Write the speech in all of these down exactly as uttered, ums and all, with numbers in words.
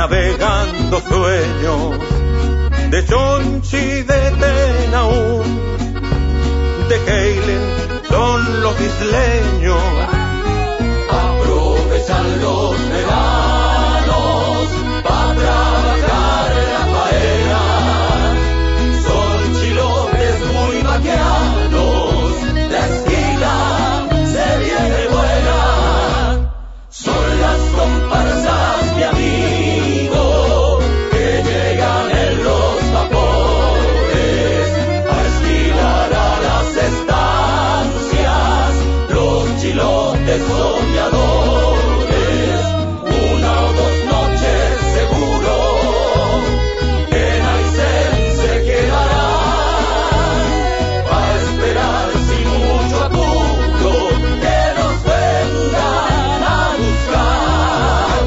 navegando sueños de Chonchi, de Tenaún, de Heilen, son los isleños. Aprovechan los veranos para trabajar la faena. Son chilotes muy vaqueanos, la esquila se viene buena. Son las comparsas, mi amigo, que llegan en los vapores a esquilar a las estancias. Los chilotes soñadores, una o dos noches seguro, en Aysén se quedarán, a esperar sin mucho apuro que nos vengan a buscar.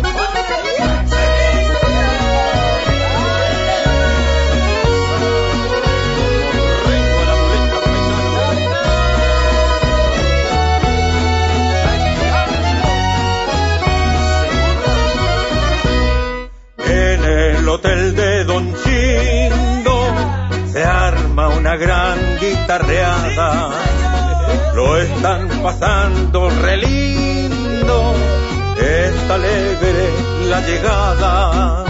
En el hotel de Don Chindo se arma una gran guitarreada. Lo están pasando re lindo, es alegre la llegada.